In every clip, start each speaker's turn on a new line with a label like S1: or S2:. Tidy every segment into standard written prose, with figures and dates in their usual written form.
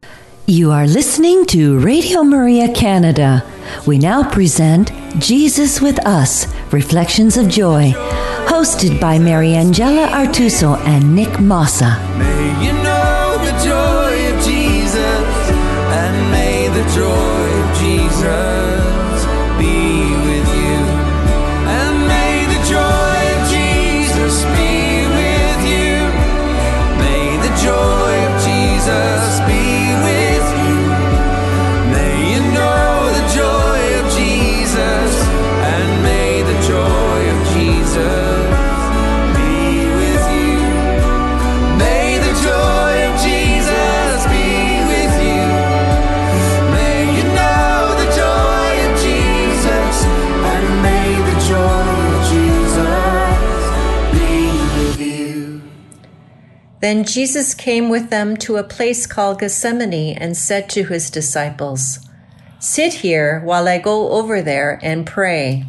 S1: You are listening to Radio Maria Canada. We now present Jesus with Us, Reflections of Joy, hosted by Mariangela Artuso and Nick Mossa.
S2: May you know the joy of Jesus, and may the joy of Jesus be with you. And may the joy of Jesus be with you. May the joy of Jesus be with you. May you know the joy of Jesus, and may the joy of Jesus be with you. May the joy of Jesus be with you. May you know the joy of Jesus, and may the joy of Jesus be with you.
S3: Then Jesus came with them to a place called Gethsemane and said to his disciples, "Sit here while I go over there and pray."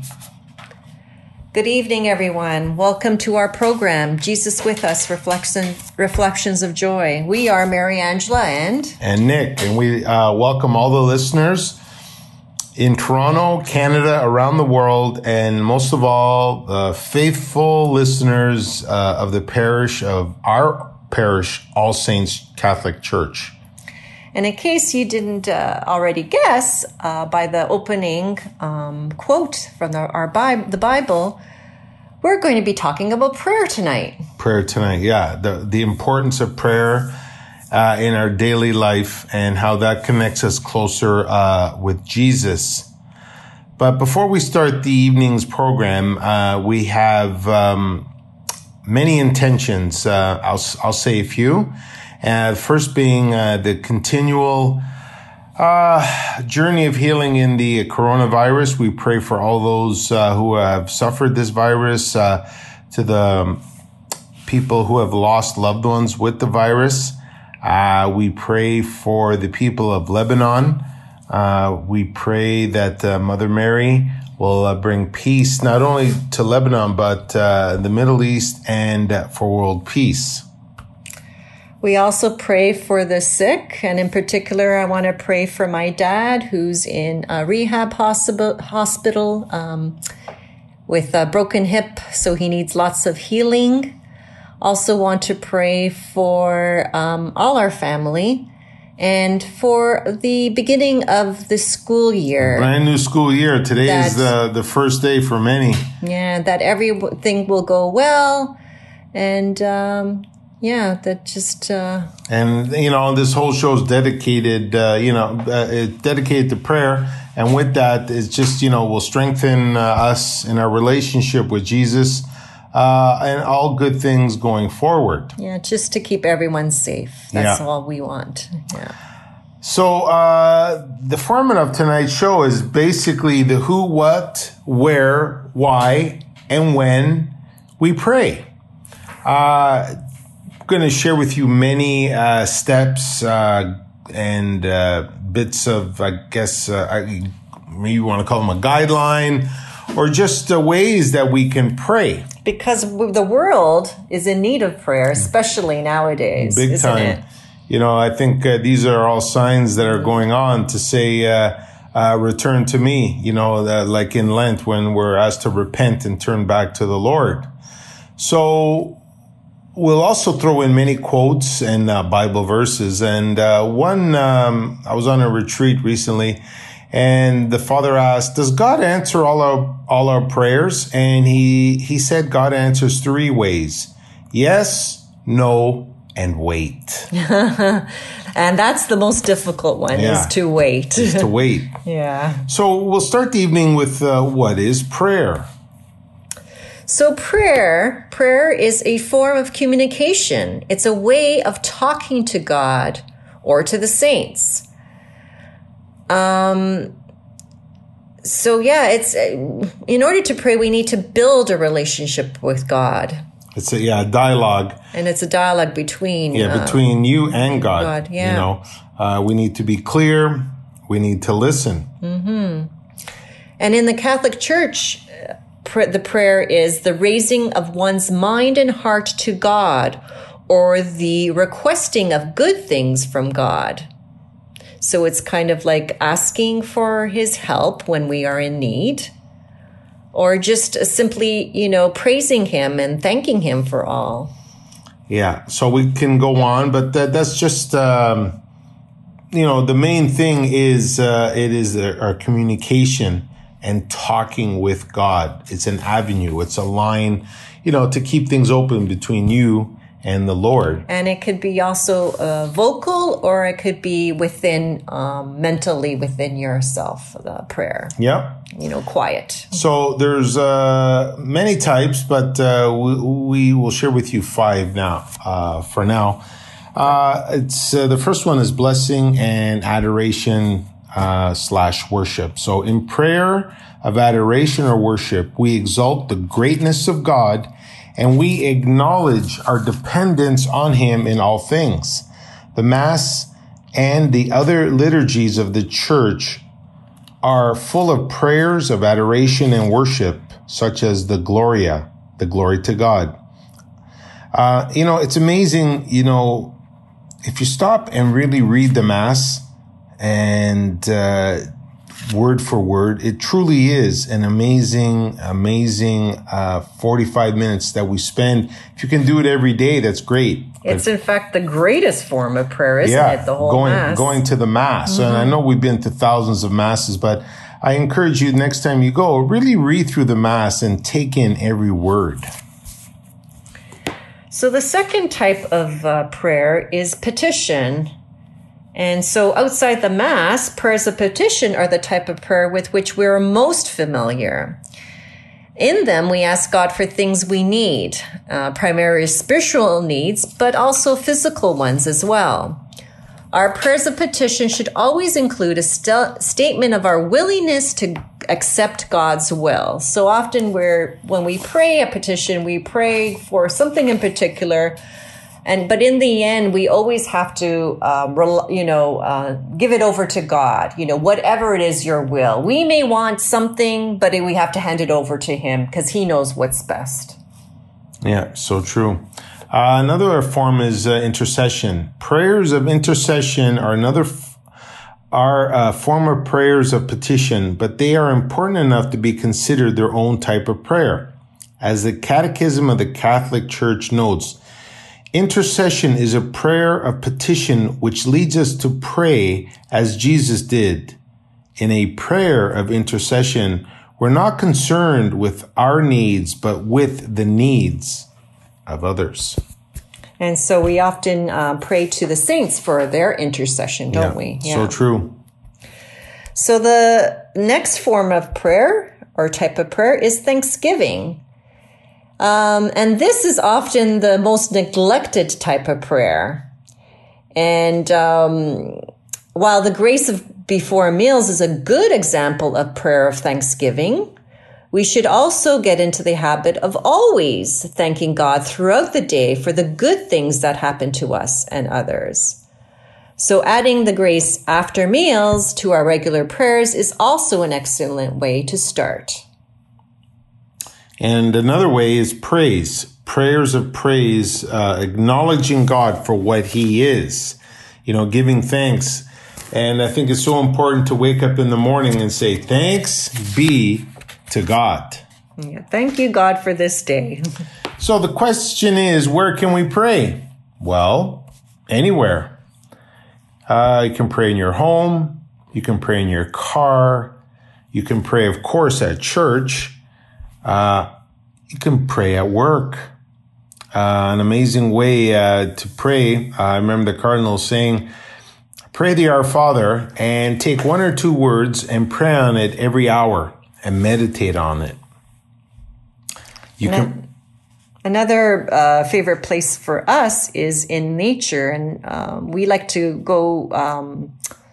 S3: Good evening, everyone. Welcome to our program, Jesus with Us, Reflections of Joy. We are Mariangela
S4: and Nick, and we welcome all the listeners in Toronto, Canada, around the world, and most of all, the faithful listeners of the parish of our parish, All Saints Catholic Church.
S3: And in case you didn't already guess by the opening quote from the Bible, we're going to be talking about prayer tonight.
S4: Prayer tonight, yeah. The importance of prayer in our daily life and how that connects us closer with Jesus. But before we start the evening's program, we have many intentions. I'll say a few. First being the continual journey of healing in the coronavirus. We pray for all those who have suffered this virus, to the people who have lost loved ones with the virus. We pray for the people of Lebanon. We pray that Mother Mary will bring peace not only to Lebanon, but the Middle East and for world peace.
S3: We also pray for the sick, and in particular, I want to pray for my dad, who's in a rehab hospital with a broken hip, so he needs lots of healing. Also want to pray for all our family, and for the beginning of the school year.
S4: Brand new school year. Today is the first day for many.
S3: Yeah, that everything will go well. And, that just...
S4: And, this whole show is dedicated, it's dedicated to prayer. And with that, it's just, will strengthen us in our relationship with Jesus and all good things going forward.
S3: Yeah, just to keep everyone safe. That's all we want. Yeah.
S4: So the format of tonight's show is basically the who, what, where, why, and when we pray. I'm going to share with you many steps and bits of, I guess, maybe you want to call them a guideline, or just ways that we can pray.
S3: Because the world is in need of prayer, especially nowadays.
S4: Big
S3: isn't
S4: time.
S3: It?
S4: I think these are all signs that are going on to say, return to me, like in Lent when we're asked to repent and turn back to the Lord. So we'll also throw in many quotes and Bible verses. And one, I was on a retreat recently, and the father asked, does God answer all our prayers? And he said God answers three ways: yes, no, and wait.
S3: And that's the most difficult one, is to wait.
S4: Is to wait.
S3: Yeah.
S4: So we'll start the evening with what is prayer?
S3: So prayer is a form of communication. It's a way of talking to God or to the saints. It's in order to pray, we need to build a relationship with God.
S4: It's a dialogue.
S3: And it's a dialogue between
S4: between you and God.
S3: Yeah.
S4: We need to be clear. We need to listen.
S3: Mm-hmm. And in the Catholic Church, the prayer is the raising of one's mind and heart to God, or the requesting of good things from God. So it's kind of like asking for his help when we are in need, or just simply, praising him and thanking him for all.
S4: Yeah, so we can go on, but that's just, the main thing is it is our communication and talking with God. It's an avenue. It's a line, to keep things open between you and the Lord.
S3: And it could be also vocal, or it could be within, mentally within yourself, the prayer.
S4: Yeah.
S3: Quiet.
S4: So there's many types, but we will share with you 5 now, for now. It's the first one is blessing and adoration / worship. So in prayer of adoration or worship, we exalt the greatness of God and we acknowledge our dependence on him in all things. The Mass and the other liturgies of the Church are full of prayers of adoration and worship, such as the Gloria, the glory to God. It's amazing, if you stop and really read the Mass and word for word, it truly is an amazing 45 minutes that we spend. If you can do it every day, that's great.
S3: It's in fact the greatest form of prayer, isn't it? The whole Mass.
S4: Going to the Mass. Mm-hmm. And I know we've been to thousands of Masses, but I encourage you next time you go, really read through the Mass and take in every word.
S3: So the second type of prayer is petition. And so outside the Mass, prayers of petition are the type of prayer with which we're most familiar. In them, we ask God for things we need, primarily spiritual needs, but also physical ones as well. Our prayers of petition should always include a statement of our willingness to accept God's will. So often when we pray a petition, we pray for something in particular, but in the end, we always have to, give it over to God. Whatever it is your will. We may want something, but we have to hand it over to him because he knows what's best.
S4: Yeah, so true. Another form is intercession. Prayers of intercession are another form of prayers of petition, but they are important enough to be considered their own type of prayer. As the Catechism of the Catholic Church notes, intercession is a prayer of petition which leads us to pray as Jesus did. In a prayer of intercession, we're not concerned with our needs, but with the needs of others.
S3: And so we often pray to the saints for their intercession, don't we?
S4: Yeah, so true.
S3: So the next form of prayer or type of prayer is thanksgiving. And this is often the most neglected type of prayer. And while the grace of before meals is a good example of prayer of thanksgiving, we should also get into the habit of always thanking God throughout the day for the good things that happen to us and others. So adding the grace after meals to our regular prayers is also an excellent way to start.
S4: And another way is praise. Prayers of praise, acknowledging God for what he is, giving thanks. And I think it's so important to wake up in the morning and say, thanks be to God.
S3: Yeah, thank you, God, for this day.
S4: So the question is, where can we pray? Well, anywhere. You can pray in your home. You can pray in your car. You can pray, of course, at church. You can pray at work. An amazing way to pray. I remember the Cardinal saying, pray the Our Father and take 1 or 2 words and pray on it every hour and meditate on it.
S3: Another favorite place for us is in nature, and we like to go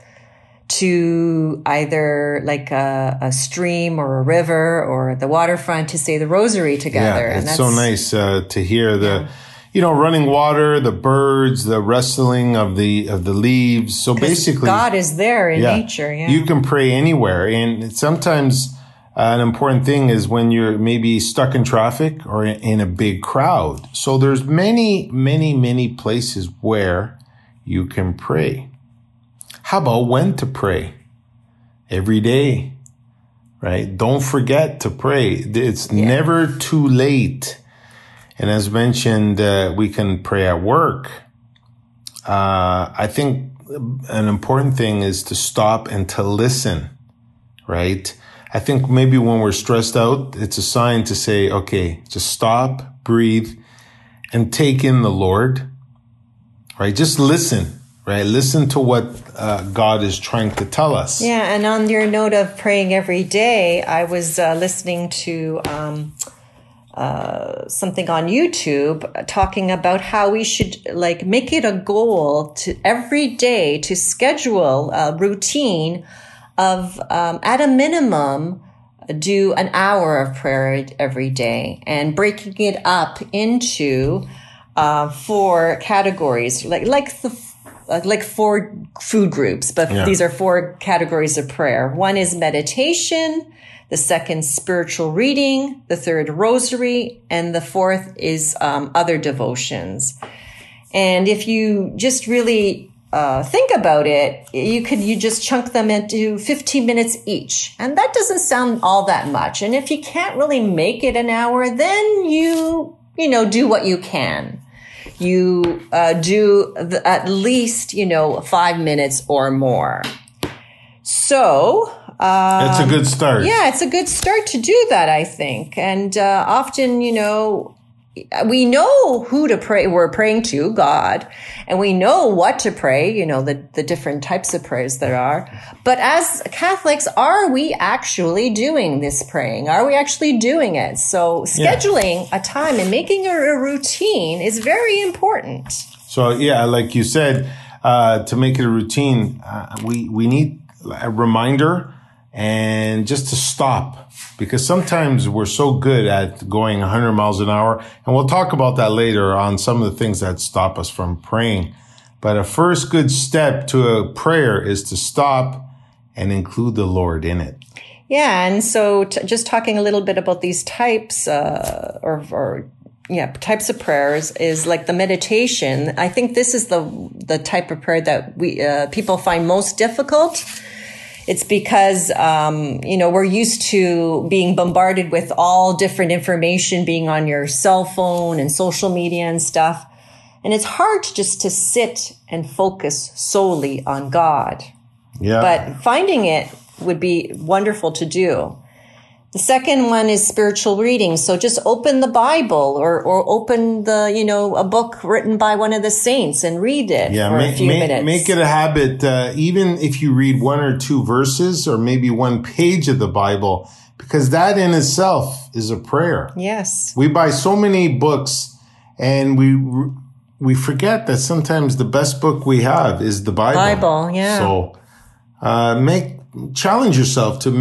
S3: to either like a stream or a river or the waterfront to say the rosary together.
S4: Yeah, it's so nice to hear the, running water, the birds, the rustling of the leaves. So basically,
S3: God is there in nature. Yeah.
S4: You can pray anywhere, and sometimes an important thing is when you're maybe stuck in traffic or in a big crowd. So there's many, many, many places where you can pray. How about when to pray? Every day, right? Don't forget to pray. It's never too late. And as mentioned, we can pray at work. I think an important thing is to stop and to listen, right? I think maybe when we're stressed out, it's a sign to say, okay, just stop, breathe, and take in the Lord, right? Just listen, right? Listen to what God is trying to tell us.
S3: Yeah, and on your note of praying every day, I was listening to something on YouTube talking about how we should make it a goal to every day to schedule a routine of at a minimum do an hour of prayer every day, and breaking it up into 4 categories, like 4 food groups, but these are 4 categories of prayer. One is meditation, the second spiritual reading, the third rosary, and the fourth is other devotions. And if you just really think about it, you just chunk them into 15 minutes each. And that doesn't sound all that much. And if you can't really make it an hour, then you do what you can. You do at least, 5 minutes or more. So
S4: it's a good start.
S3: Yeah, it's a good start to do that, I think. And often, we know who to pray. We're praying to God, and we know what to pray, the different types of prayers there are. But as Catholics, are we actually doing this praying? Are we actually doing it? So scheduling a time and making a routine is very important.
S4: So, like you said, to make it a routine, we need a reminder and just to stop, because sometimes we're so good at going 100 miles an hour. And we'll talk about that later on, some of the things that stop us from praying. But a first good step to a prayer is to stop and include the Lord in it.
S3: Yeah. And so just talking a little bit about these types, types of prayers is like the meditation. I think this is the type of prayer that people find most difficult. It's because, we're used to being bombarded with all different information being on your cell phone and social media and stuff. And it's hard just to sit and focus solely on God.
S4: Yeah.
S3: But finding it would be wonderful to do. The second one is spiritual reading. So just open the Bible or open a book written by one of the saints and read it for a few minutes.
S4: Make it a habit, even if you read 1 or 2 verses or maybe 1 page of the Bible, because that in itself is a prayer.
S3: Yes.
S4: We buy so many books and we forget that sometimes the best book we have is the Bible. So challenge yourself to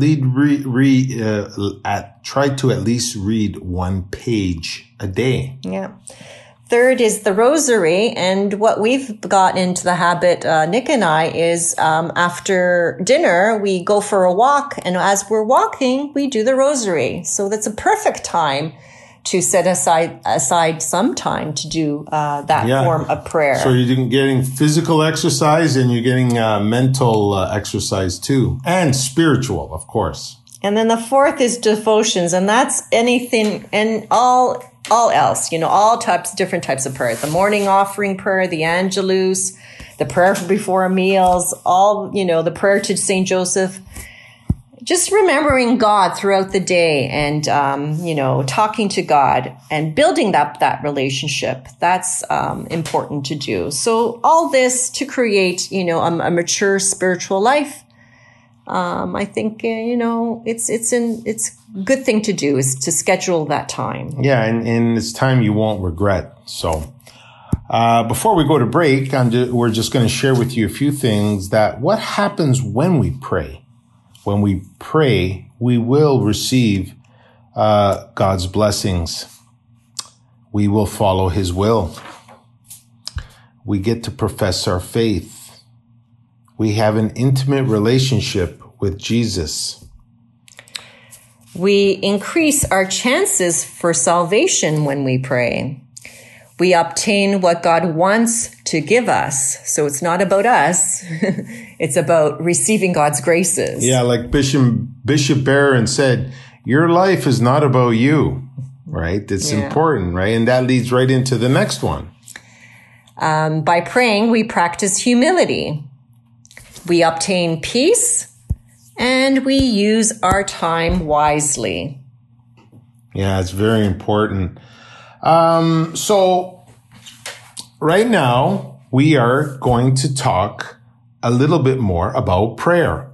S4: try to at least read 1 page a day.
S3: Yeah. Third is the rosary. And what we've got into the habit, Nick and I, is after dinner, we go for a walk. And as we're walking, we do the rosary. So that's a perfect time to set aside some time to do that form of prayer.
S4: So you're getting physical exercise and you're getting mental exercise too, and spiritual, of course.
S3: And then the fourth is devotions, and that's anything and all else, all different types of prayer. The morning offering prayer, the Angelus, the prayer before meals, all, the prayer to St. Joseph. Just remembering God throughout the day and, talking to God and building up that relationship. That's important to do. So all this to create, a mature spiritual life. I think, it's a good thing to do is to schedule that time.
S4: Yeah. And it's time you won't regret. So, before we go to break, we're just going to share with you a few things that what happens when we pray. When we pray, we will receive God's blessings. We will follow his will. We get to profess our faith. We have an intimate relationship with Jesus.
S3: We increase our chances for salvation when we pray. We obtain what God wants to give us. So it's not about us. It's about receiving God's graces.
S4: Yeah, like Bishop Barron said, your life is not about you, right? It's important, right? And that leads right into the next one.
S3: By praying, we practice humility. We obtain peace, and we use our time wisely.
S4: Yeah, it's very important. So right now we are going to talk a little bit more about prayer.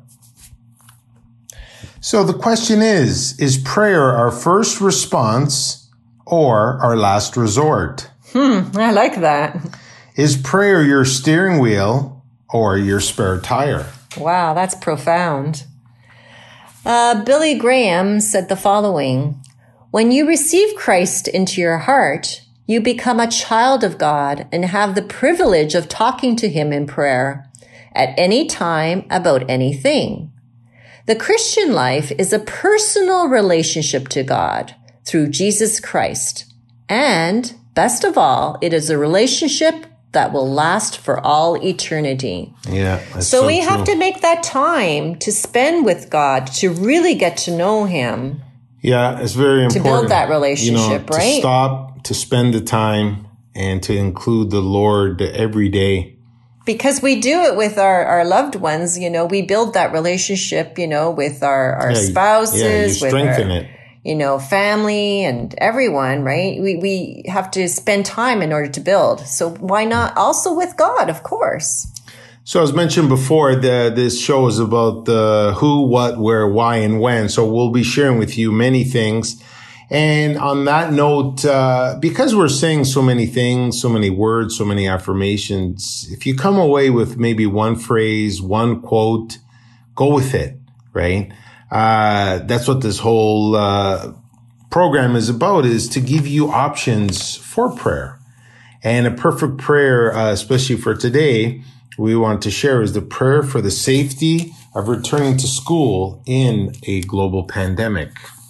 S4: So the question is prayer our first response or our last resort?
S3: I like that.
S4: Is prayer your steering wheel or your spare tire?
S3: Wow, that's profound. Billy Graham said the following: when you receive Christ into your heart, you become a child of God and have the privilege of talking to him in prayer at any time about anything. The Christian life is a personal relationship to God through Jesus Christ. And best of all, it is a relationship that will last for all eternity.
S4: Yeah.
S3: So we have to make that time to spend with God, to really get to know him.
S4: Yeah, it's very important.
S3: To build that relationship, right?
S4: To stop, to spend the time, and to include the Lord every day.
S3: Because we do it with our loved ones, we build that relationship, with our spouses.
S4: Yeah, you strengthen it.
S3: Family and everyone, right? We have to spend time in order to build. So why not also with God, of course?
S4: So as mentioned before, this show is about the who, what, where, why, and when. So we'll be sharing with you many things. And on that note, because we're saying so many things, so many words, so many affirmations, if you come away with maybe one phrase, one quote, go with it, right? That's what this whole program is about, is to give you options for prayer. And a perfect prayer, especially for today, we want to share is the prayer for the safety of returning to school in a global pandemic.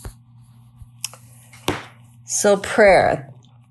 S3: So prayer.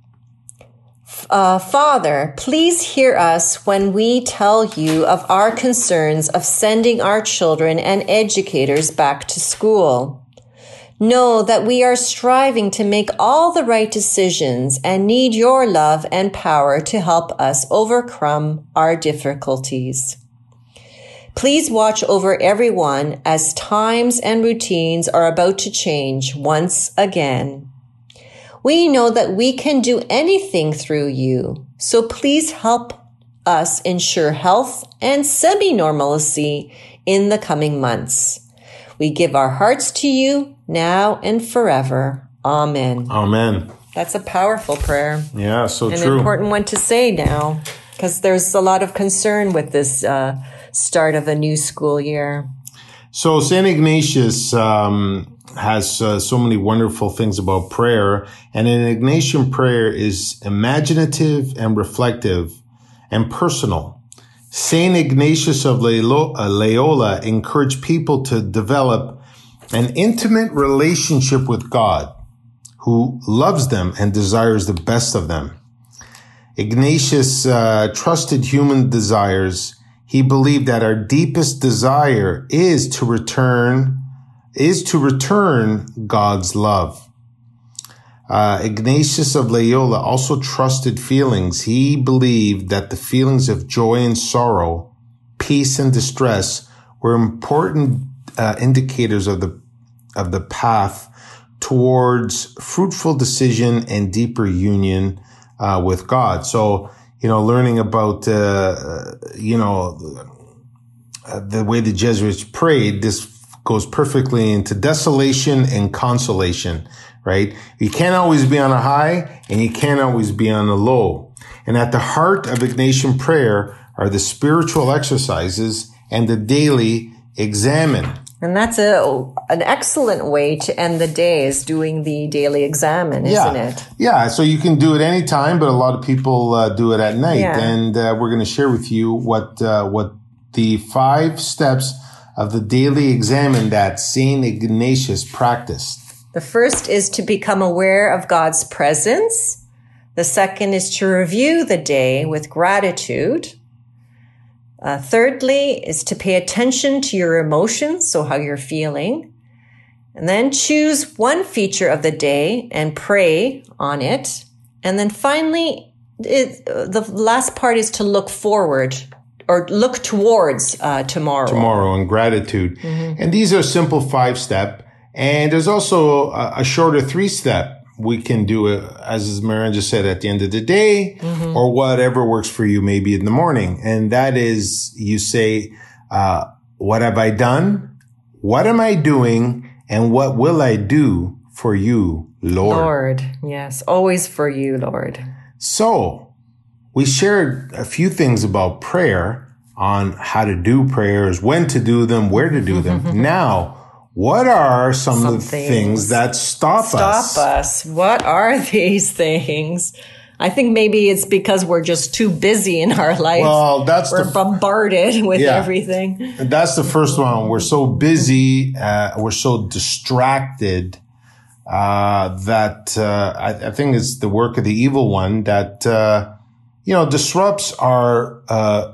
S3: Father, please hear us when we tell you of our concerns of sending our children and educators back to school. Know that we are striving to make all the right decisions and need your love and power to help us overcome our difficulties. Please watch over everyone as times and routines are about to change once again. We know that we can do anything through you, so please help us ensure health and semi-normalcy in the coming months. We give our hearts to you now and forever. Amen.
S4: Amen.
S3: That's a powerful prayer.
S4: Yeah, so
S3: An
S4: true.
S3: An important one to say now, because there's a lot of concern with this start of a new school year.
S4: So St. Ignatius has so many wonderful things about prayer. And an Ignatian prayer is imaginative and reflective and personal. St. Ignatius of Loyola encouraged people to develop an intimate relationship with God, who loves them and desires the best of them. Ignatius trusted human desires. He believed that our deepest desire is to return God's love. Ignatius of Loyola also trusted feelings. He believed that the feelings of joy and sorrow, peace and distress were important indicators of the path towards fruitful decision and deeper union with God. So, learning about the way the Jesuits prayed, this goes perfectly into desolation and consolation, right? You can't always be on a high and you can't always be on a low. And at the heart of Ignatian prayer are the spiritual exercises and the daily examen.
S3: And that's an excellent way to end the day, is doing the daily examen, isn't it?
S4: Yeah, so you can do it anytime, but a lot of people do it at night. Yeah. And we're going to share with you what the 5 steps of the daily examen that St. Ignatius practiced.
S3: The first is to become aware of God's presence. The second is to review the day with gratitude. Thirdly is to pay attention to your emotions, so how you're feeling. And then choose one feature of the day and pray on it. And then finally, the last part is to look forward or look towards tomorrow.
S4: Tomorrow and gratitude. Mm-hmm. And these are simple 5-step. And there's also a shorter 3-step. We can do it, as Marianne just said, at the end of the day, mm-hmm. or whatever works for you, maybe in the morning. And that is, you say, what have I done? What am I doing? And what will I do for you, Lord?
S3: Lord, yes, always for you, Lord.
S4: So we shared a few things about prayer on how to do prayers, when to do them, where to do them. Now, what are some of the things that stop us?
S3: What are these things? I think maybe it's because we're just too busy in our life.
S4: Well,
S3: we're bombarded with everything.
S4: That's the first one. We're so busy, we're so distracted that I think it's the work of the evil one that disrupts our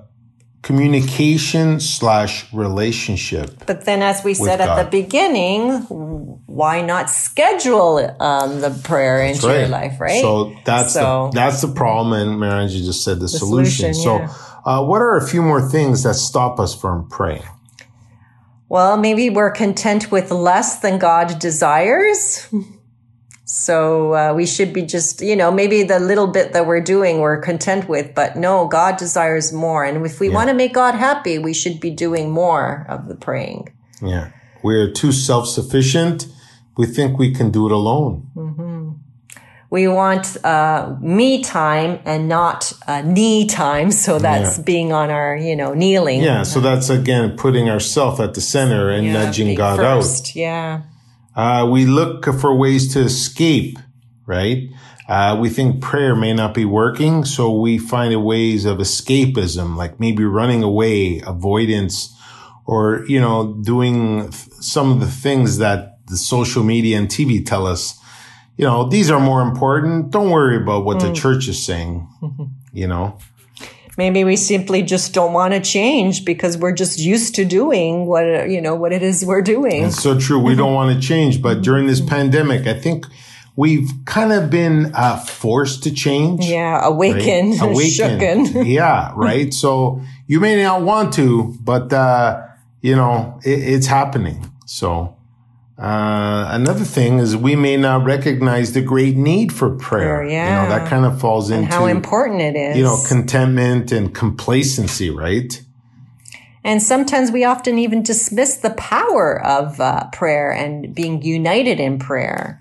S4: communication/relationship.
S3: But then, as we said at the beginning, why not schedule the prayer into your life, right?
S4: So that's the problem, and Marianne, you just said the solution. So what are a few more things that stop us from praying?
S3: Well, maybe we're content with less than God desires. So we should be just, maybe the little bit that we're doing, we're content with. But no, God desires more. And if we want to make God happy, we should be doing more of the praying.
S4: Yeah. We're too self-sufficient. We think we can do it alone.
S3: Mm-hmm. We want me time and not knee time. So that's being on our, kneeling.
S4: Yeah. So that's, again, putting ourselves at the center and nudging God out.
S3: Yeah.
S4: We look for ways to escape, right? We think prayer may not be working, so we find ways of escapism, like maybe running away, avoidance, or, doing some of the things that the social media and TV tell us. These are more important. Don't worry about what the church is saying,
S3: Maybe we simply just don't want to change because we're just used to doing what it is we're doing.
S4: It's so true. We don't want to change. But during this pandemic, I think we've kind of been forced to change.
S3: Yeah, awakened, right? Shooken.
S4: Yeah, right. So you may not want to, but, it's happening. So another thing is we may not recognize the great need for prayer.
S3: Yeah.
S4: That kind of falls into
S3: how important it is.
S4: Contentment and complacency, right?
S3: And sometimes we often even dismiss the power of prayer and being united in prayer.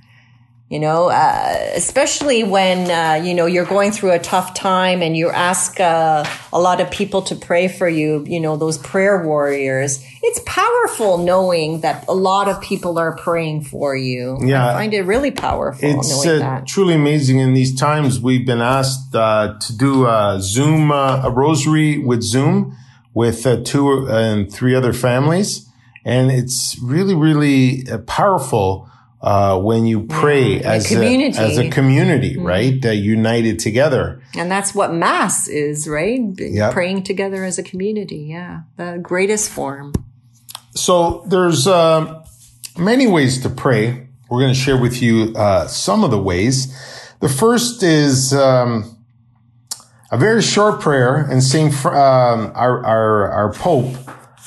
S3: Especially when, you're going through a tough time and you ask a lot of people to pray for you, those prayer warriors. It's powerful knowing that a lot of people are praying for you.
S4: Yeah.
S3: I find it really powerful knowing that.
S4: It's truly amazing. In these times, we've been asked to do a rosary with Zoom with 2 and 3 other families. And it's really, really powerful when you pray as a community, right? United together.
S3: And that's what Mass is, right? Yep. Praying together as a community. Yeah. The greatest form.
S4: So there's many ways to pray. We're going to share with you some of the ways. The first is a very short prayer, and our Pope,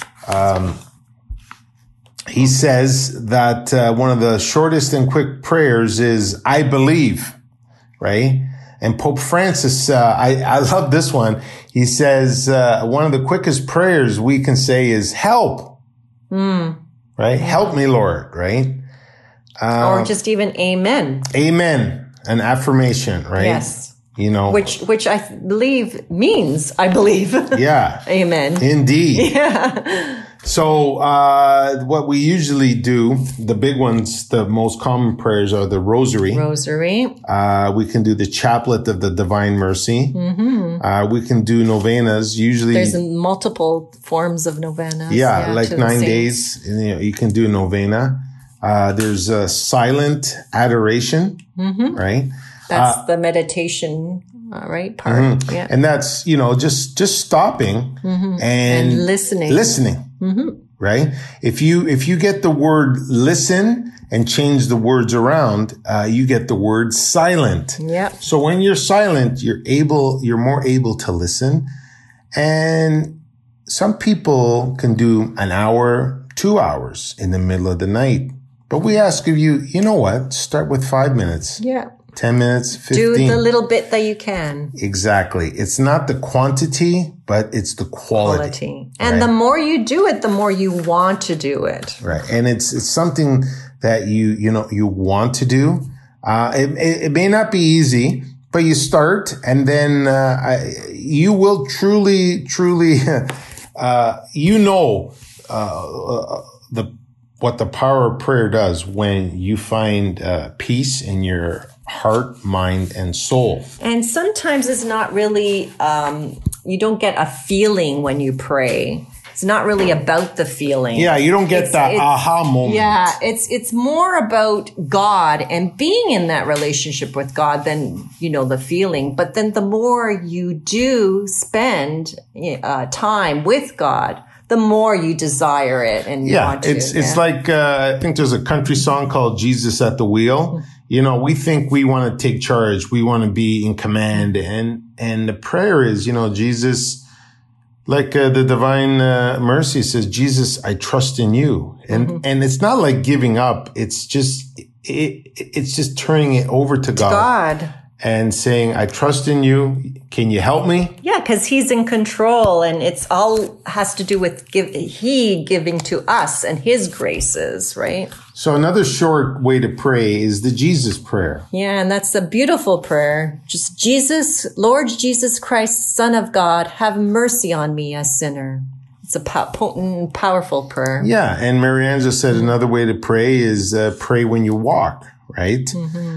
S4: he says that one of the shortest and quick prayers is, I believe, right? And Pope Francis, I love this one. He says one of the quickest prayers we can say is help, right? Yeah. Help me, Lord, right?
S3: Or just even amen.
S4: Amen, an affirmation, right?
S3: Yes. Which I believe means I believe.
S4: Yeah.
S3: Amen.
S4: Indeed.
S3: Yeah.
S4: So, what we usually do, the big ones, the most common prayers are the Rosary. We can do the Chaplet of the Divine Mercy. Mm-hmm. We can do novenas. Usually,
S3: there's multiple forms of novenas.
S4: Yeah, like 9 days. You can do novena. There's a silent adoration, right?
S3: That's the meditation, right? Part. Yeah.
S4: And that's, just stopping and listening. Right? If you get the word listen and change the words around, you get the word silent.
S3: Yeah.
S4: So when you're silent, you're more able to listen. And some people can do an hour, 2 hours in the middle of the night. But we ask of you, you know what? Start with 5 minutes.
S3: Yeah.
S4: 10 minutes, 15.
S3: Do the little bit that you can.
S4: Exactly. It's not the quantity, but it's the quality.
S3: And
S4: right?
S3: the more you do it, the more you want to do it.
S4: Right. And it's something that you want to do. It may not be easy, but you start, and then you will truly, what the power of prayer does when you find peace in your heart, mind, and soul.
S3: And sometimes it's not really, you don't get a feeling when you pray. It's not really about the feeling.
S4: Yeah, you don't get that aha moment.
S3: Yeah, it's more about God and being in that relationship with God than, the feeling. But then the more you do spend time with God, the more you desire it and you want to.
S4: It's like, I think there's a country song called Jesus at the Wheel. We think we want to take charge. We want to be in command. And the prayer is, Jesus, like the divine mercy says, Jesus, I trust in you. And it's not like giving up. It's just turning it over to God. And saying, I trust in you. Can you help me?
S3: Yeah, because he's in control, and it's all has to do with he giving to us and his graces, right?
S4: So another short way to pray is the Jesus prayer.
S3: Yeah, and that's a beautiful prayer. Just Jesus, Lord Jesus Christ, Son of God, have mercy on me, a sinner. It's a potent, powerful prayer.
S4: Yeah, and Marianne just said another way to pray is pray when you walk. Right?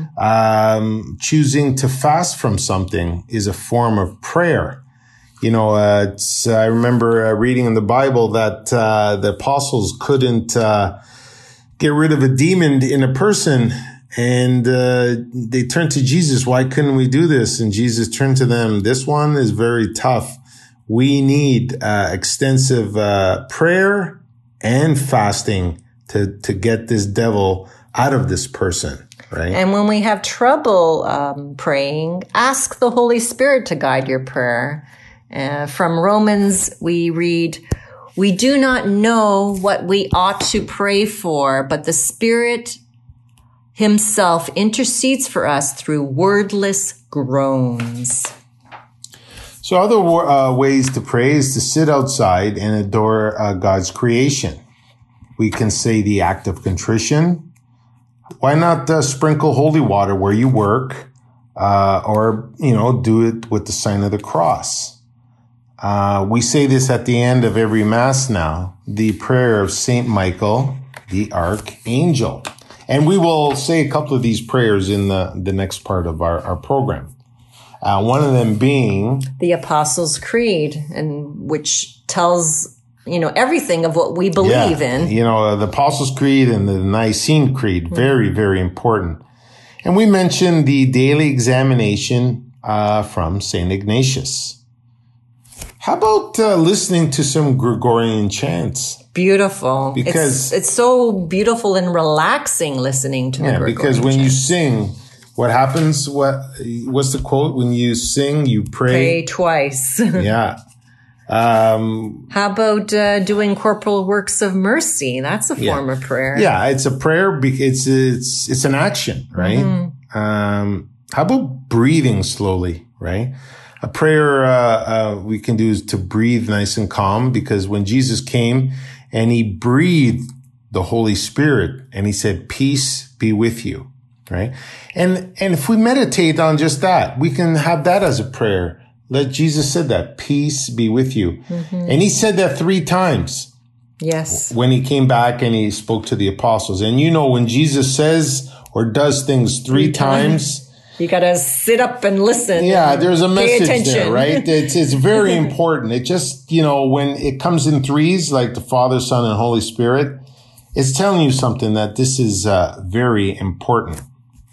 S4: Choosing to fast from something is a form of prayer. I remember reading in the Bible that the apostles couldn't get rid of a demon in a person, and they turned to Jesus. Why couldn't we do this? And Jesus turned to them. This one is very tough. We need extensive prayer and fasting to get this devil out of this person, right?
S3: And when we have trouble praying, ask the Holy Spirit to guide your prayer. From Romans, we read, we do not know what we ought to pray for, but the Spirit himself intercedes for us through wordless groans.
S4: So other ways to pray is to sit outside and adore God's creation. We can say the act of contrition. Why not sprinkle holy water where you work, or do it with the sign of the cross? We say this at the end of every Mass now, the prayer of Saint Michael, the Archangel. And we will say a couple of these prayers in the next part of our program. One of them being
S3: the Apostles' Creed, and which tells everything of what we believe in.
S4: The Apostles' Creed and the Nicene Creed, very, very important. And we mentioned the daily examination from St. Ignatius. How about listening to some Gregorian chants?
S3: Beautiful.
S4: Because
S3: it's so beautiful and relaxing listening to the Gregorian
S4: because when
S3: chants.
S4: you sing, what happens? What's the quote? When you sing, you pray
S3: twice.
S4: Yeah.
S3: How about doing corporal works of mercy? That's a form of prayer.
S4: Yeah, it's a prayer. It's an action, right? How about breathing slowly, right? A prayer we can do is to breathe nice and calm, because when Jesus came and he breathed the Holy Spirit and he said, "Peace be with you," right? And if we meditate on just that, we can have that as a prayer. Let Jesus said that, "Peace be with you." And he said that 3 times.
S3: Yes.
S4: When he came back and he spoke to the apostles. And when Jesus says or does things 3 times,
S3: you got to sit up and listen.
S4: Yeah, there's a message there,
S3: attention.
S4: right? It's very important. It just, when it comes in 3s, like the Father, Son, and Holy Spirit, it's telling you something that this is very important.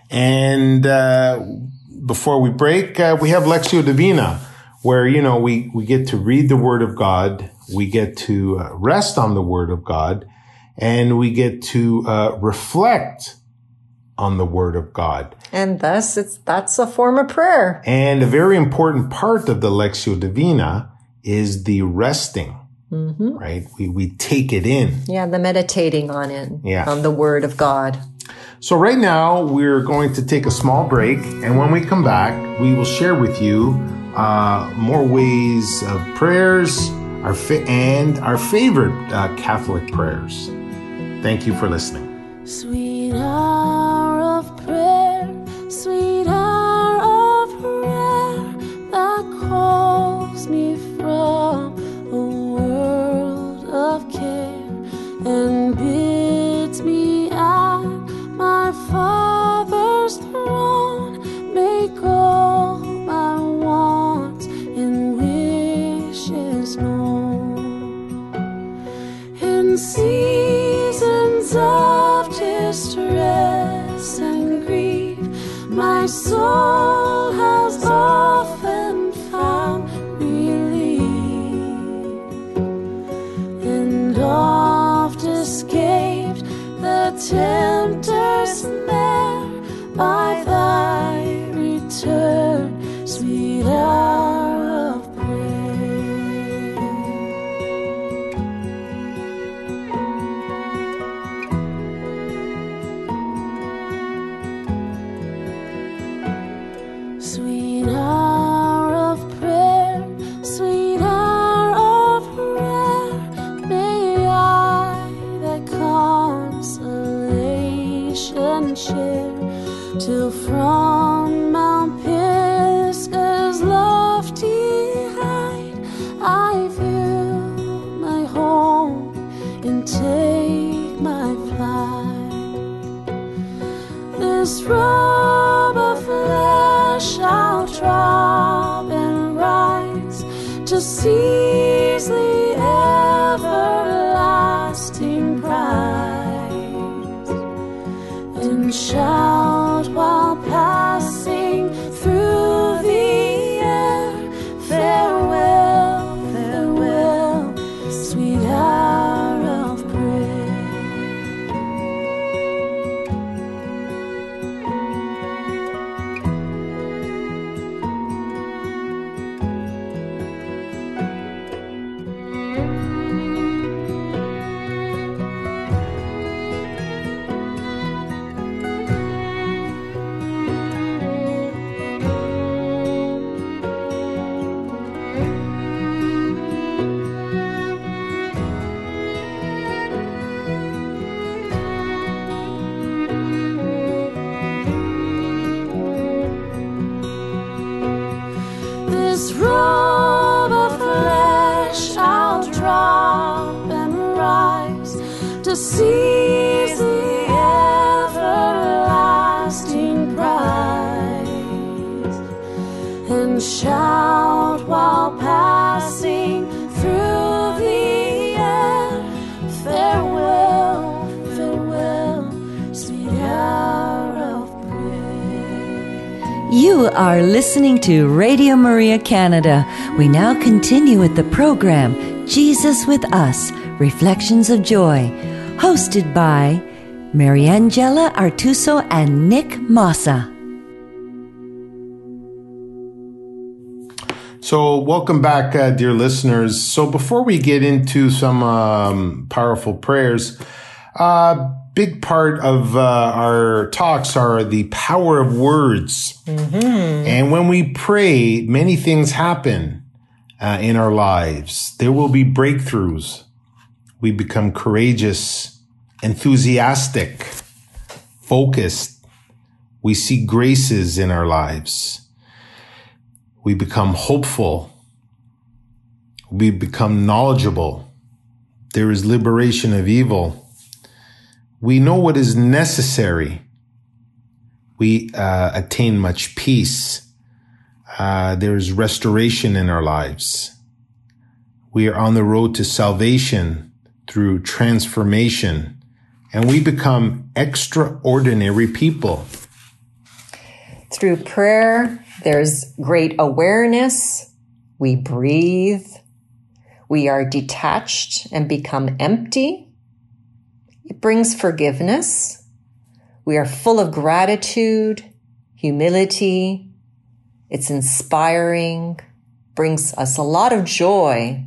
S4: And before we break, we have Lectio Divina, where, we get to read the Word of God, we get to rest on the Word of God, and we get to reflect on the Word of God.
S3: And thus, that's a form of prayer.
S4: And a very important part of the Lectio Divina is the resting, right? We take it in.
S3: Yeah, the meditating on it, on the Word of God.
S4: So right now, we're going to take a small break, and when we come back, we will share with you more ways of prayers and our favorite Catholic prayers. Thank you for listening.
S5: Sweet hour of prayer, sweet hour of prayer that calls me from a world of care and bids me at my Father's throne make all my wants and wishes known. In seasons of distress and grief, my soul has often found relief, and oft escaped the tempter's snare by thy return, sweet hour of prayer. Sweet hour of prayer, sweet hour of prayer, may I thy consolation share, till from Mount Pisgah's lofty height I view my home and take my flight. This robe of flesh I'll drop and rise to seize the everlasting prize, and shout while passing through the air, farewell, farewell, sweet hour of prayer. This robe of flesh I'll drop and rise to seize the everlasting prize, and shout while passing through the air, farewell, farewell, sweet hour of prayer.
S1: You are listening to Radio Maria Canada. We now continue with the program Jesus with Us, Reflections of Joy, hosted by Mariangela Artuso and Nick Massa.
S4: So welcome back, dear listeners. So before we get into some powerful prayers, big part of our talks are the power of words. And when we pray, many things happen in our lives. There will be breakthroughs. We become courageous, enthusiastic, focused. We see graces in our lives. We become hopeful. We become knowledgeable. There is liberation of evil. We know what is necessary. We attain much peace. There is restoration in our lives. We are on the road to salvation through transformation, and we become extraordinary people.
S3: Through prayer, there's great awareness. We breathe. We are detached and become empty. It brings forgiveness. We are full of gratitude, humility. It's inspiring, brings us a lot of joy.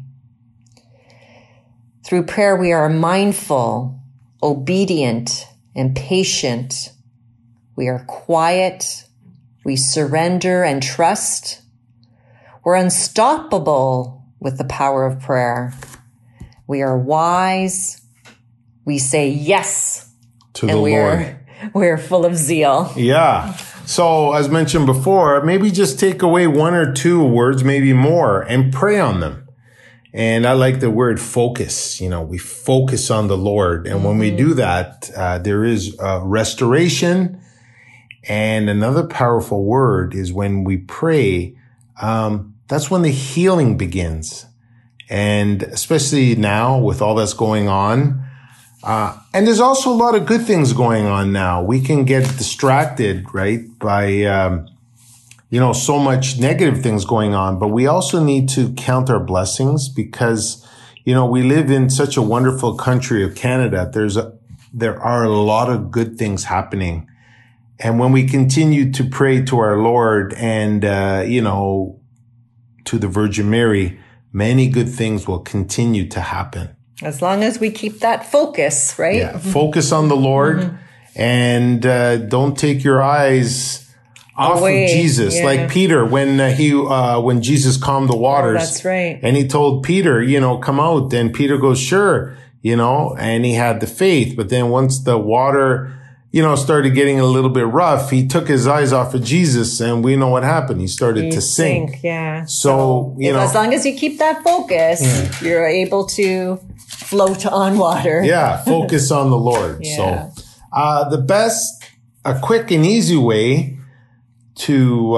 S3: Through prayer, we are mindful, obedient, and patient. We are quiet. We surrender and trust. We're unstoppable with the power of prayer. We are wise. We say yes
S4: To the Lord.
S3: We're full of zeal.
S4: Yeah. So as mentioned before, maybe just take away one or two words, maybe more, and pray on them. And I like the word focus. We focus on the Lord. And when we do that, there is restoration. And another powerful word is when we pray, that's when the healing begins. And especially now with all that's going on. And there's also a lot of good things going on now. We can get distracted, right, by, so much negative things going on. But we also need to count our blessings because, we live in such a wonderful country of Canada. There are a lot of good things happening. And when we continue to pray to our Lord and, to the Virgin Mary, many good things will continue to happen.
S3: As long as we keep that focus, right?
S4: Yeah, focus on the Lord and don't take your eyes off
S3: away.
S4: Of Jesus.
S3: Yeah.
S4: Like Peter, when Jesus calmed the waters.
S3: That's right.
S4: And he told Peter, come out. And Peter goes, sure, and he had the faith. But then once the water, started getting a little bit rough, he took his eyes off of Jesus and we know what happened. He started to sink.
S3: Yeah.
S4: So,
S3: as long as you keep that focus, you're able to float on water.
S4: Yeah. Focus on the Lord.
S3: Yeah.
S4: So, a quick and easy way to,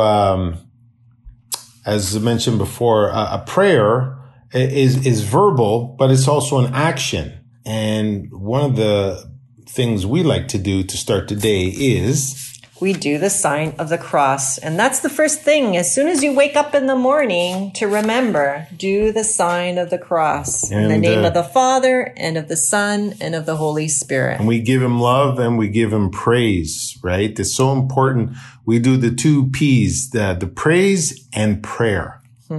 S4: as I mentioned before, a prayer is verbal, but it's also an action. And one of the things we like to do to start the day is
S3: we do the sign of the cross. And that's the first thing. As soon as you wake up in the morning, to remember, do the sign of the cross in the name of the Father and of the Son and of the Holy Spirit.
S4: And we give him love and we give him praise, right? It's so important. We do the 2 P's, the praise and prayer.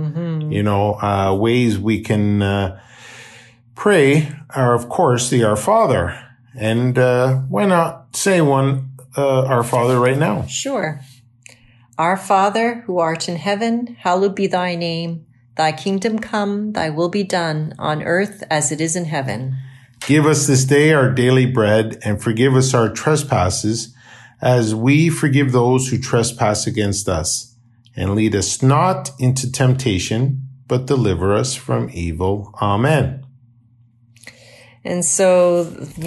S4: Ways we can pray are, of course, the Our Father. And why not say one, Our Father, right now?
S3: Sure. Our Father, who art in heaven, hallowed be thy name. Thy kingdom come, thy will be done, on earth as it is in heaven.
S4: Give us this day our daily bread, and forgive us our trespasses, as we forgive those who trespass against us. And lead us not into temptation, but deliver us from evil. Amen.
S3: And so,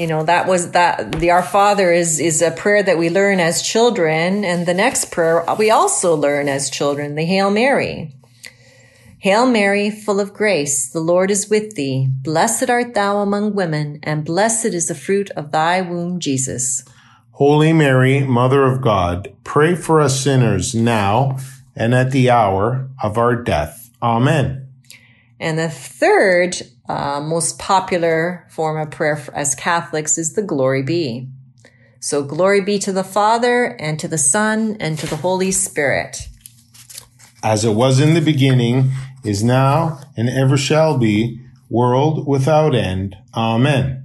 S3: the Our Father is a prayer that we learn as children. And the next prayer we also learn as children, the Hail Mary. Hail Mary, full of grace, the Lord is with thee. Blessed art thou among women, and blessed is the fruit of thy womb, Jesus.
S4: Holy Mary, Mother of God, pray for us sinners now and at the hour of our death. Amen.
S3: And the third most popular form of prayer as Catholics is the Glory Be. So glory be to the Father and to the Son and to the Holy Spirit.
S4: As it was in the beginning, is now, and ever shall be, world without end. Amen.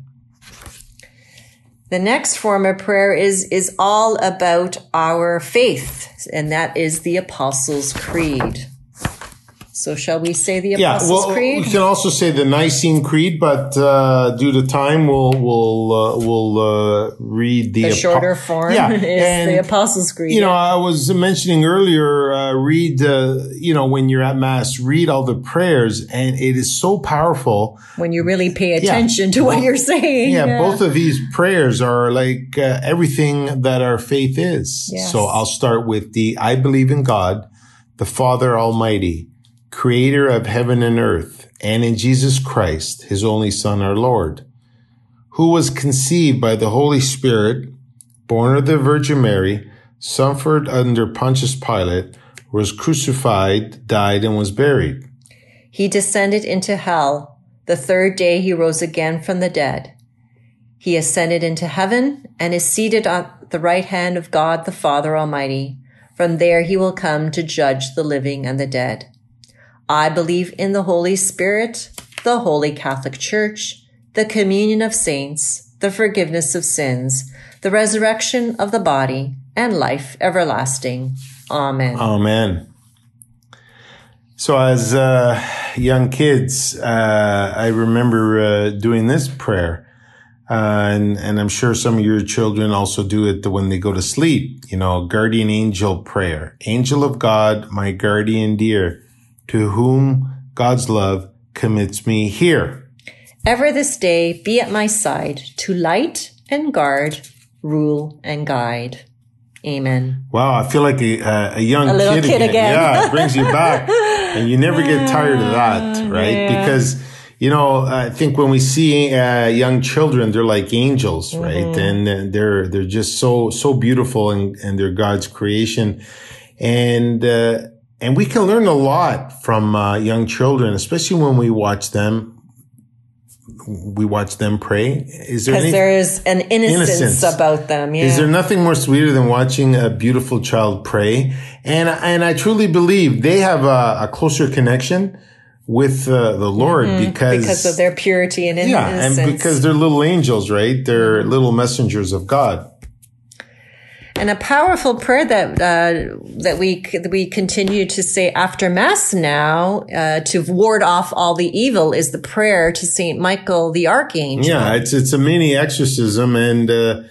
S3: The next form of prayer is all about our faith, and that is the Apostles' Creed. So shall we say the Apostles' Creed?
S4: We can also say the Nicene Creed, but due to time, we'll read the
S3: shorter form.
S4: Yeah,
S3: is
S4: and,
S3: the Apostles' Creed.
S4: I was mentioning earlier, read when you're at Mass, read all the prayers, and it is so powerful
S3: when you really pay attention to what you're saying.
S4: Yeah, both of these prayers are like everything that our faith is.
S3: Yes.
S4: So I'll start with I believe in God, the Father Almighty, creator of heaven and earth, and in Jesus Christ, his only Son, our Lord, who was conceived by the Holy Spirit, born of the Virgin Mary, suffered under Pontius Pilate, was crucified, died, and was buried.
S3: He descended into hell. The third day he rose again from the dead. He ascended into heaven and is seated on the right hand of God the Father Almighty. From there he will come to judge the living and the dead. I believe in the Holy Spirit, the Holy Catholic Church, the communion of saints, the forgiveness of sins, the resurrection of the body, and life everlasting. Amen.
S4: Amen. So as young kids, I remember doing this prayer. And I'm sure some of your children also do it when they go to sleep. You know, guardian angel prayer. Angel of God, my guardian dear, to whom God's love commits me here.
S3: Ever this day be at my side to light and guard, rule and guide. Amen.
S4: Wow, I feel like a young
S3: little kid again.
S4: Yeah, it brings you back. And you never get tired of that, right?
S3: Yeah.
S4: Because, you know, I think when we see young children, they're like angels, right? And they're just so beautiful and they're God's creation. And we can learn a lot from young children, especially when we watch them. We watch them pray. Is there
S3: Because there is an innocence about them. Yeah.
S4: Is there nothing more sweeter than watching a beautiful child pray? And I truly believe they have a closer connection with the Lord
S3: because of their purity and innocence.
S4: And because they're little angels, right? They're little messengers of God.
S3: And a powerful prayer that we continue to say after Mass now to ward off all the evil is the prayer to Saint Michael the Archangel.
S4: Yeah, it's a mini exorcism, and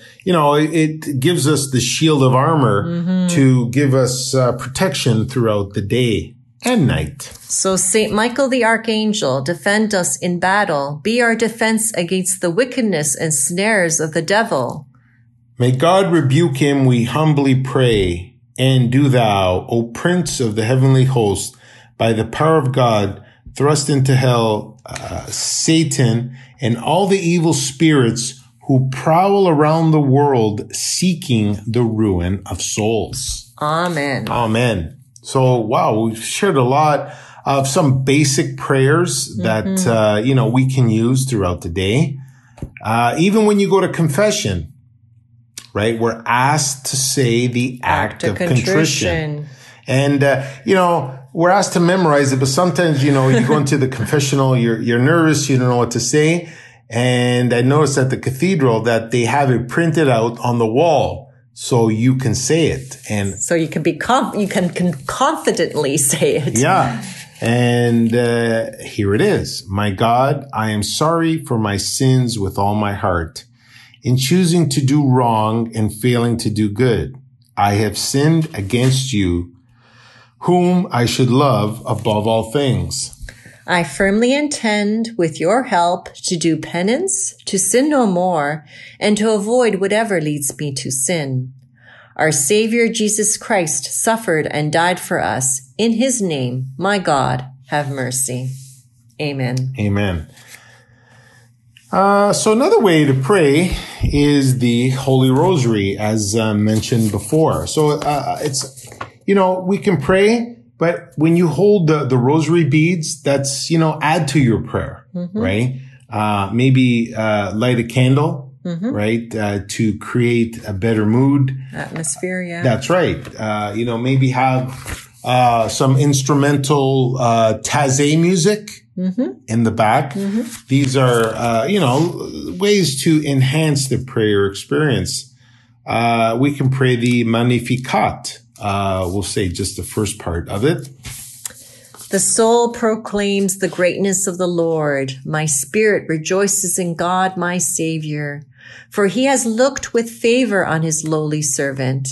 S4: it gives us the shield of armor to give us protection throughout the day and night.
S3: So Saint Michael the Archangel, defend us in battle, be our defense against the wickedness and snares of the devil.
S4: May God rebuke him, we humbly pray, and do thou, O Prince of the heavenly host, by the power of God, thrust into hell Satan and all the evil spirits who prowl around the world seeking the ruin of souls.
S3: Amen.
S4: Amen. So, wow, we've shared a lot of some basic prayers that, we can use throughout the day. Even when you go to confession, right? We're asked to say the act of contrition. And, we're asked to memorize it, but sometimes, you go into the confessional, you're nervous, you don't know what to say. And I noticed at the cathedral that they have it printed out on the wall so you can say it. And
S3: so you can confidently say it.
S4: Yeah. And here it is. My God, I am sorry for my sins with all my heart. In choosing to do wrong and failing to do good, I have sinned against you, whom I should love above all things.
S3: I firmly intend, with your help, to do penance, to sin no more, and to avoid whatever leads me to sin. Our Savior Jesus Christ suffered and died for us. In his name, my God, have mercy. Amen.
S4: Amen. So another way to pray is the Holy Rosary, as mentioned before. So it's, we can pray, but when you hold the rosary beads, that's, add to your prayer, right? Maybe light a candle, right? To create a better mood.
S3: Atmosphere, yeah.
S4: That's right. Maybe have some instrumental Taizé music in the back. These are, ways to enhance the prayer experience. We can pray the Magnificat. We'll say just the first part of it.
S3: The soul proclaims the greatness of the Lord. My spirit rejoices in God, my Savior, for he has looked with favor on his lowly servant.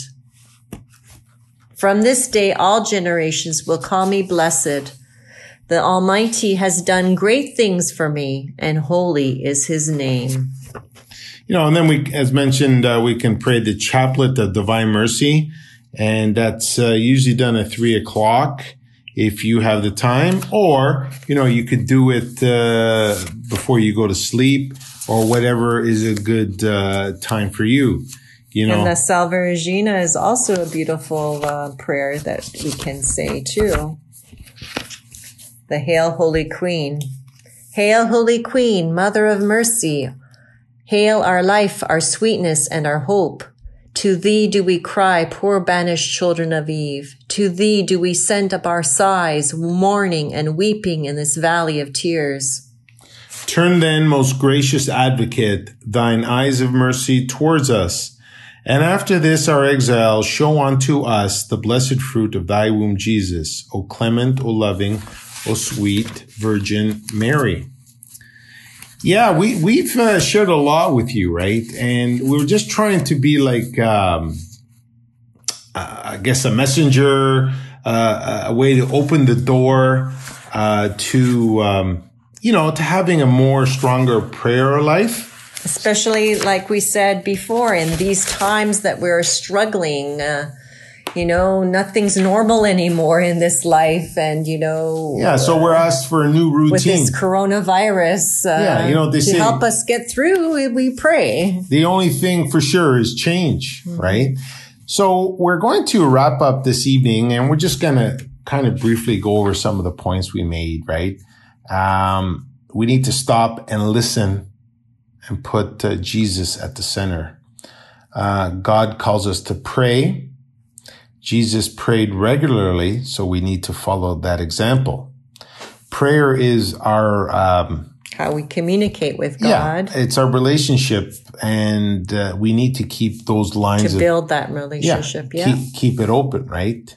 S3: From this day, all generations will call me blessed. The Almighty has done great things for me, and holy is his name.
S4: And then we, as mentioned, we can pray the Chaplet of Divine Mercy, and that's usually done at 3:00 if you have the time, or, you could do it before you go to sleep, or whatever is a good time for you. you know.
S3: And the Salve Regina is also a beautiful prayer that we can say too. The Hail, Holy Queen. Hail, Holy Queen, Mother of Mercy. Hail our life, our sweetness, and our hope. To thee do we cry, poor banished children of Eve. To thee do we send up our sighs, mourning and weeping in this valley of tears.
S4: Turn then, most gracious advocate, thine eyes of mercy towards us. And after this our exile, show unto us the blessed fruit of thy womb, Jesus. O clement, O loving, O sweet Virgin Mary. Yeah, we've shared a lot with you, right? And we're just trying to be like, I guess, a messenger, a way to open the door to having a more stronger prayer life.
S3: Especially, like we said before, in these times that we're struggling, nothing's normal anymore in this life. And,
S4: so we're asked for a new routine.
S3: With this coronavirus, to help us get through, we pray.
S4: The only thing for sure is change, right? So we're going to wrap up this evening, and we're just going to kind of briefly go over some of the points we made, right? We need to stop and listen and put Jesus at the center. God calls us to pray. Jesus prayed regularly, so we need to follow that example. Prayer is our
S3: how we communicate with God.
S4: Yeah, it's our relationship, and we need to keep those lines
S3: to build that relationship.
S4: Keep it open, right?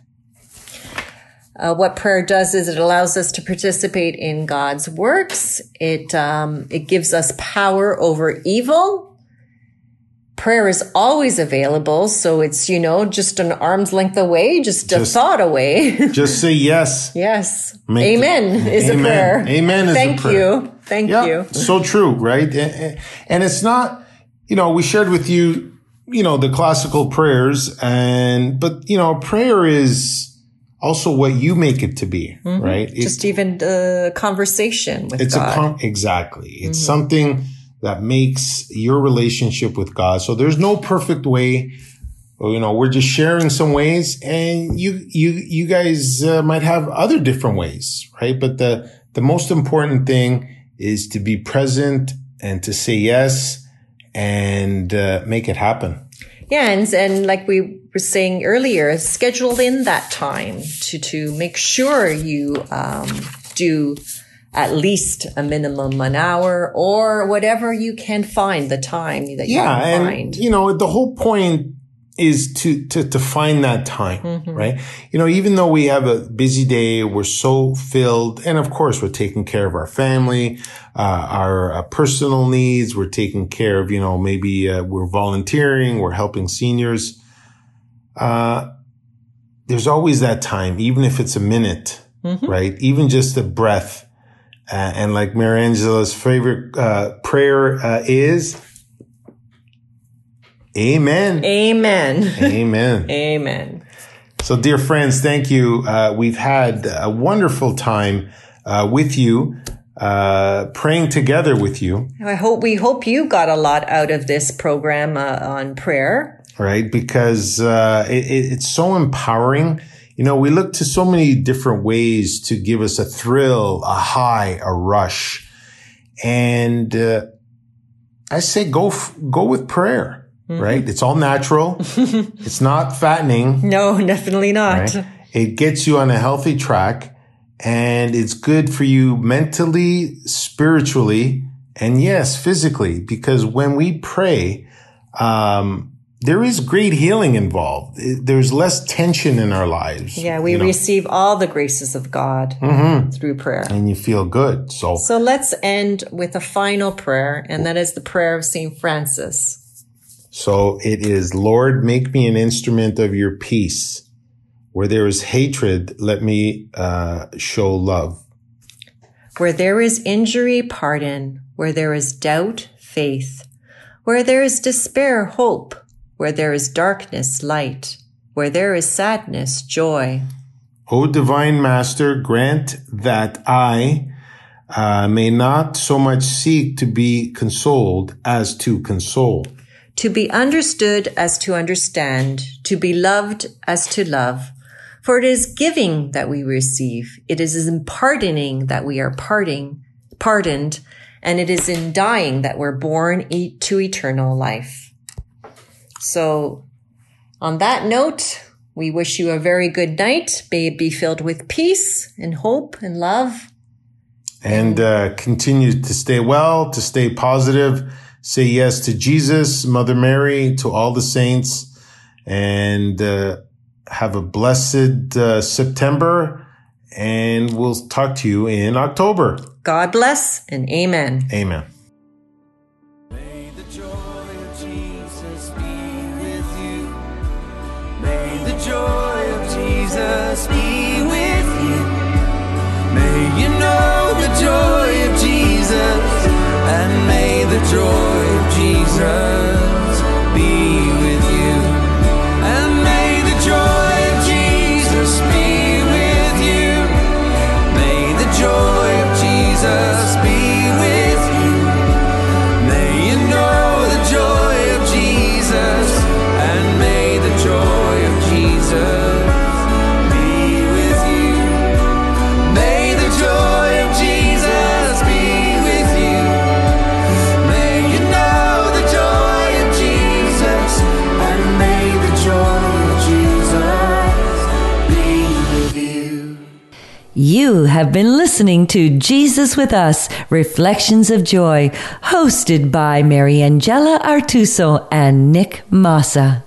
S3: What prayer does is it allows us to participate in God's works. It gives us power over evil. Prayer is always available, so it's, just an arm's length away, just a thought away.
S4: Just say yes.
S3: Yes. Amen is a prayer.
S4: Amen is a prayer.
S3: Thank you.
S4: So true, right? And it's not, we shared with you, the classical prayers, but prayer is also what you make it to be, right?
S3: Just even the conversation with God.
S4: Exactly. It's something that makes your relationship with God. So there's no perfect way. We're just sharing some ways, and you guys might have other different ways, right? But the most important thing is to be present and to say yes and make it happen.
S3: Yeah, and like we were saying earlier, schedule in that time to make sure you do at least a minimum an hour or whatever you can find the time that you can find.
S4: And, the whole point is to find that time, right? Even though we have a busy day, we're so filled, and of course we're taking care of our family, our personal needs, we're taking care of, maybe we're volunteering, we're helping seniors. There's always that time, even if it's a minute, right? Even just a breath. And like Mary Angela's favorite prayer is, Amen.
S3: Amen.
S4: Amen.
S3: Amen.
S4: So, dear friends, thank you. We've had a wonderful time with you, praying together with you.
S3: We hope you got a lot out of this program on prayer.
S4: Right, because it's so empowering. We look to so many different ways to give us a thrill, a high, a rush. And I say go with prayer, right? It's all natural. It's not fattening.
S3: No, definitely not.
S4: Right? It gets you on a healthy track, and it's good for you mentally, spiritually, and yes, physically, because when we pray, there is great healing involved. There's less tension in our lives.
S3: Yeah, we receive all the graces of God through prayer.
S4: And you feel good. So
S3: let's end with a final prayer, and that is the prayer of St. Francis.
S4: So it is, Lord, make me an instrument of your peace. Where there is hatred, let me show love.
S3: Where there is injury, pardon. Where there is doubt, faith. Where there is despair, hope. Where there is darkness, light. Where there is sadness, joy.
S4: O divine Master, grant that I may not so much seek to be consoled as to console.
S3: to be understood as to understand, to be loved as to love. For it is giving that we receive. It is in pardoning that we are pardoned, and it is in dying that we're born to eternal life. So on that note, we wish you a very good night. May it be filled with peace and hope and love.
S4: And continue to stay well, to stay positive. Say yes to Jesus, Mother Mary, to all the saints. And have a blessed September. And we'll talk to you in October.
S3: God bless and amen.
S4: Amen.
S2: May the joy of Jesus be with you. May the joy of Jesus be with you. May you know the joy of Jesus, and may the joy of Jesus be with you. And may the joy of Jesus be with you. May the joy of Jesus be with you. May you know the joy of Jesus, and may the joy of Jesus be with you. May the joy of Jesus be with you. May you know the joy of Jesus, and may the joy of Jesus be with you.
S1: You have been listening to Jesus with Us, Reflections of Joy, hosted by Mariangela Artuso and Nick Massa.